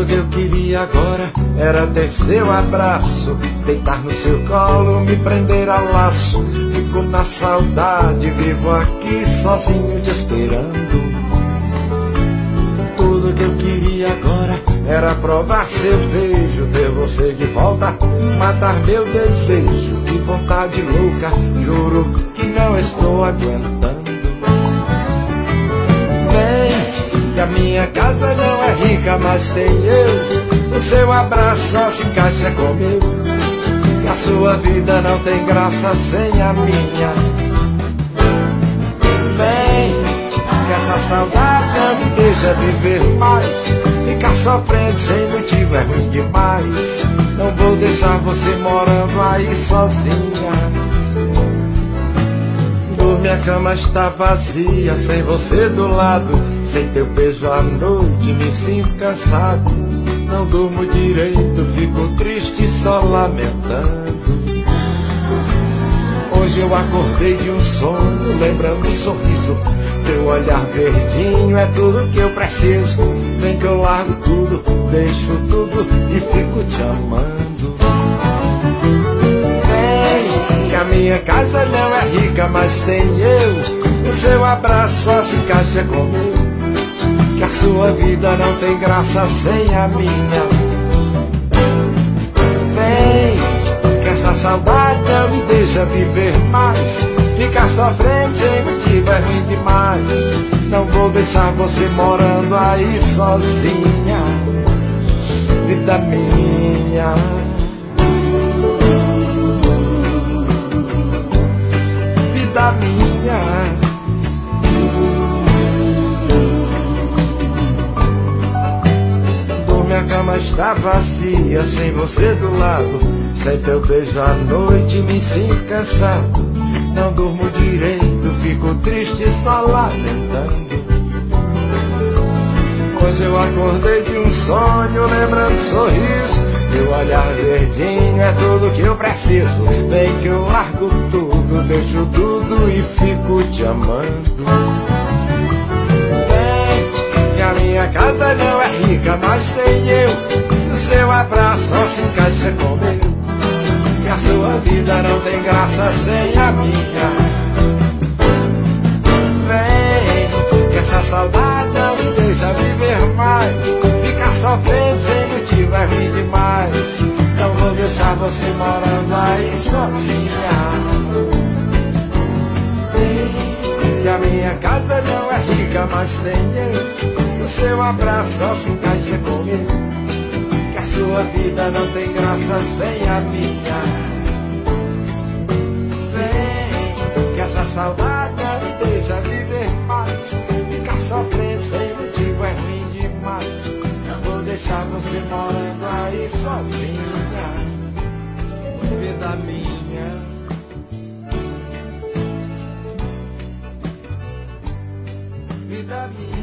Tudo que eu queria agora era ter seu abraço, deitar no seu colo, me prender a laço. Fico na saudade, vivo aqui sozinho te esperando. Tudo que eu queria agora era provar seu beijo, ter você de volta, matar meu desejo. Que vontade louca, juro que não estou aguentando. Vem, que a minha casa não é rica, mas tem eu. O seu abraço só se encaixa com o meu. Que a sua vida não tem graça sem a minha. Vem, que essa saudade não me deixa viver mais. Ficar sofrendo sem motivo é ruim demais. Não vou deixar você morando aí sozinha. Minha cama está vazia, sem você do lado. Sem teu beijo à noite me sinto cansado. Não durmo direito, fico triste só lamentando. Hoje eu acordei de um sonho, lembrando um sorriso. Teu olhar verdinho é tudo que eu preciso. Vem que eu largo tudo, deixo tudo e fico te amando. Vem, que a minha casa não é rica, mas tem eu. O seu abraço só se encaixa com o meu. Que a sua vida não tem graça sem a minha. Vem, que essa saudade não me deixa viver mais. Ficar sofrendo sem motivo é ruim demais. Não vou deixar você morando aí sozinha. Vida minha. Vida minha. Minha cama está vazia, sem você do lado. Sem teu beijo à noite me sinto cansado. Não durmo direito, fico triste só lamentando. Hoje eu acordei de um sonho, lembrando sorriso. Teu olhar verdinho é tudo que eu preciso. Vem que eu largo tudo, deixo tudo e fico te amando. A minha casa não é rica, mas tem eu. O seu abraço só se encaixa com o meu. Que a sua vida não tem graça sem a minha. Vem, que essa saudade não me deixa viver mais. Ficar sofrendo sem motivo é ruim demais. Não vou deixar você morando aí sozinha. Vem, que a minha casa não é rica, mas tem eu. O seu abraço só se encaixa comigo. Que a sua vida não tem graça sem a minha. Vem, que essa saudade não me deixa viver mais. Ficar sofrendo sem motivo é ruim demais. Não vou deixar você morando aí sozinha. Vida minha. Vida minha.